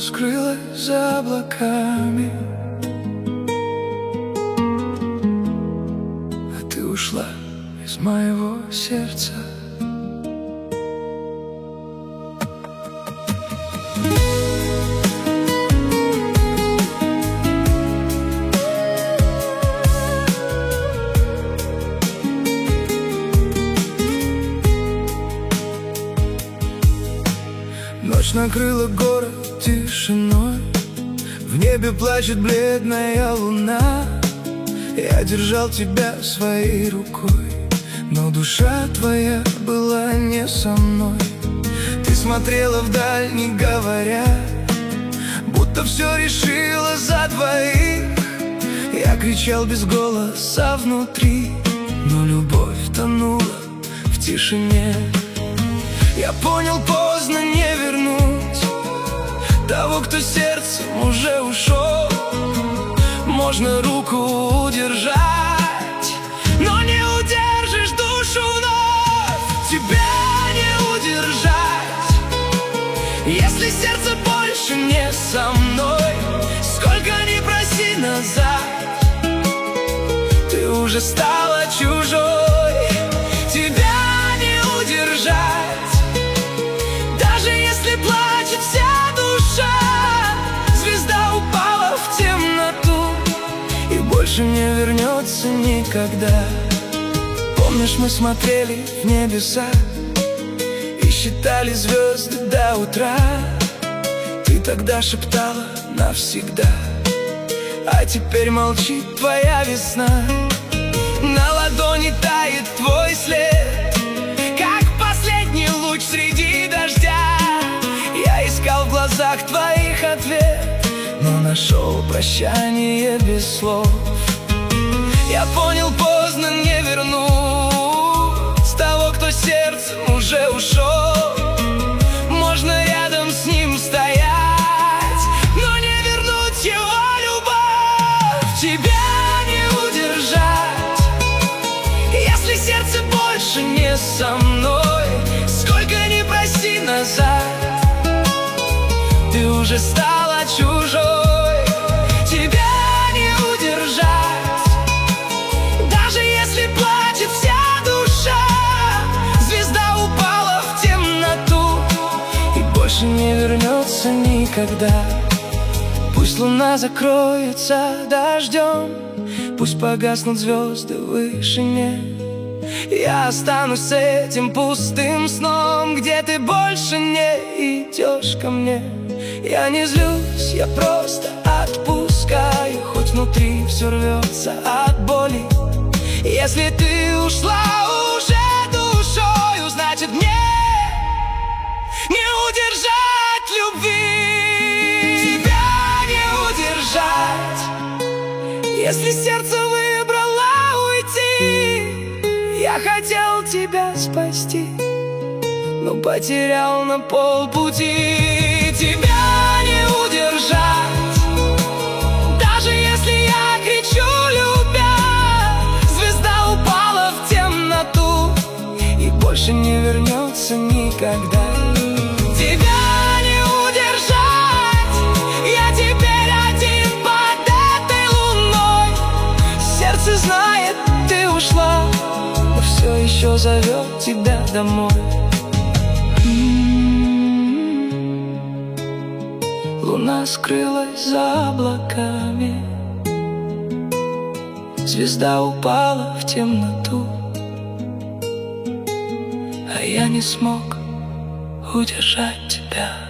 скрылась за облаками, а ты ушла из моего сердца. Ночь накрыла город тишиной, в небе плачет бледная луна. Я держал тебя своей рукой, но душа твоя была не со мной. Ты смотрела вдаль, не говоря, будто все решила за двоих. Я кричал без голоса внутри, но любовь тонула в тишине. Я понял, поздно не вернуть того, кто сердцем уже ушел. Можно руку удержать, но не удержишь душу вновь. Тебя не удержать, если сердце больше не со мной. Сколько ни проси назад, ты уже стала чужой. Тебя не удержать, даже если плачет вся душа. Звезда упала в темноту и больше не вернется никогда. Помнишь, мы смотрели в небеса и считали звезды до утра. Ты тогда шептала навсегда, а теперь молчит твоя весна. На ладони тает твой след, как последний луч среди дождя. Я искал в глазах твоих ответ, но нашел прощание без слов. Я понял, поздно не вернуть того, кто сердцем уже ушел. Можно рядом с ним стоять, но не вернуть его любовь. Тебя не удержать, если сердце больше не со мной. Сколько ни проси назад, ты уже стала чужой. Тебя не удержать, даже если плачет вся душа. Звезда упала в темноту и больше не вернется никогда. Пусть луна закроется дождем, пусть погаснут звезды в вышине. Я останусь с этим пустым сном, где ты больше не идешь ко мне. Я не злюсь, я просто отпускаю, хоть внутри все рвется от боли. Если ты ушла уже душою, значит мне не удержать любви. Тебя не удержать, если сердце выбрало уйти. Я хотел тебя спасти, но потерял на полпути. Тебя не удержать, даже если я кричу, любя. Звезда упала в темноту и больше не вернется никогда. Тебя не удержать, я теперь один под этой луной. Сердце знает, ты ушла, но все еще зовет тебя домой. Луна скрылась за облаками, звезда упала в темноту, а я не смог удержать тебя.